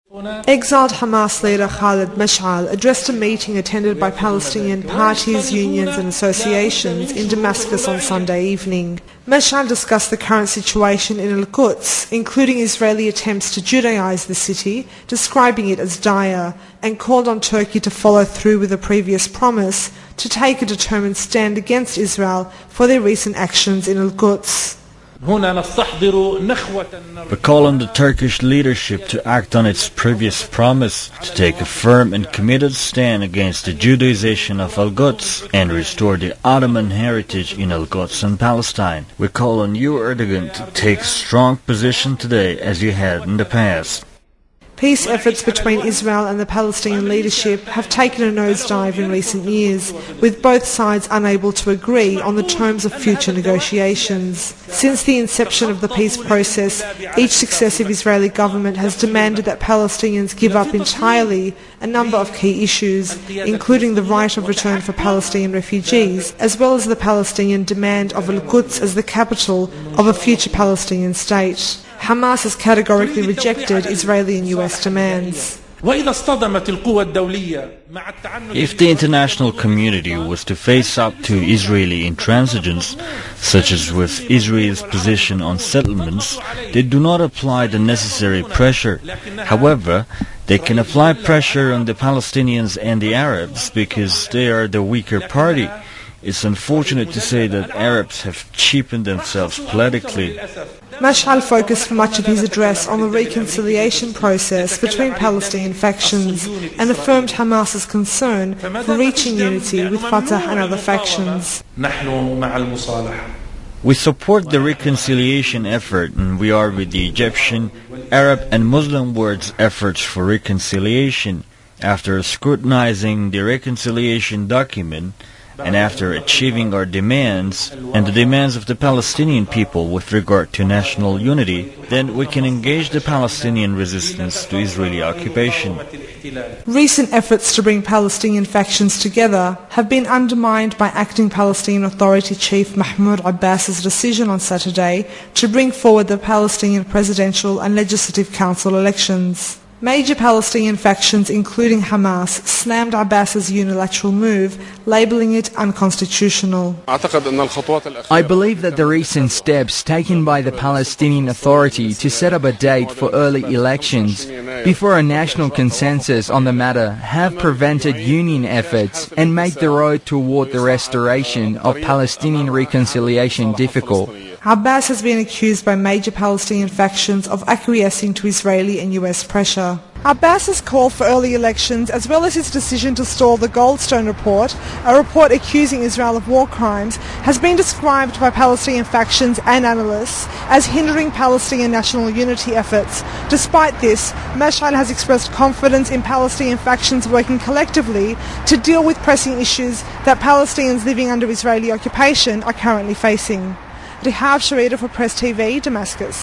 Exiled Hamas leader Khalid Mash'al addressed a meeting attended by Palestinian parties, unions and associations in Damascus on Sunday evening. Mash'al discussed the current situation in Al-Quds, including Israeli attempts to Judaize the city, describing it as dire, and called on Turkey to follow through with a previous promise to take a determined stand against Israel for their recent actions in Al-Quds. We call on the Turkish leadership to act on its previous promise to take a firm and committed stand against the Judaization of Al-Quds and restore the Ottoman heritage in Al-Quds and Palestine. We call on you, Erdogan, to take a strong position today as you had in the past. Peace efforts between Israel and the Palestinian leadership have taken a nosedive in recent years, with both sides unable to agree on the terms of future negotiations. Since the inception of the peace process, each successive Israeli government has demanded that Palestinians give up entirely a number of key issues, including the right of return for Palestinian refugees, as well as the Palestinian demand of Al-Quds as the capital of a future Palestinian state. Hamas has categorically rejected Israeli and US demands. If the international community was to face up to Israeli intransigence, such as with Israel's position on settlements, they do not apply the necessary pressure. However, they can apply pressure on the Palestinians and the Arabs because they are the weaker party. It's unfortunate to say that Arabs have cheapened themselves politically. Mash'al focused for much of his address on the reconciliation process between Palestinian factions and affirmed Hamas's concern for reaching unity with Fatah and other factions. We support the reconciliation effort, and we are with the Egyptian, Arab and Muslim world's efforts for reconciliation. After scrutinizing the reconciliation document, and after achieving our demands and the demands of the Palestinian people with regard to national unity, then we can engage the Palestinian resistance to Israeli occupation. Recent efforts to bring Palestinian factions together have been undermined by acting Palestinian Authority Chief Mahmoud Abbas's decision on Saturday to bring forward the Palestinian Presidential and Legislative Council elections. Major Palestinian factions, including Hamas, slammed Abbas's unilateral move, labelling it unconstitutional. I believe that the recent steps taken by the Palestinian Authority to set up a date for early elections before a national consensus on the matter have prevented union efforts and made the road toward the restoration of Palestinian reconciliation difficult. Abbas has been accused by major Palestinian factions of acquiescing to Israeli and US pressure. Abbas's call for early elections, as well as his decision to stall the Goldstone report, a report accusing Israel of war crimes, has been described by Palestinian factions and analysts as hindering Palestinian national unity efforts. Despite this, Mash'al has expressed confidence in Palestinian factions working collectively to deal with pressing issues that Palestinians living under Israeli occupation are currently facing. Rihab Sharida for Press TV, Damascus.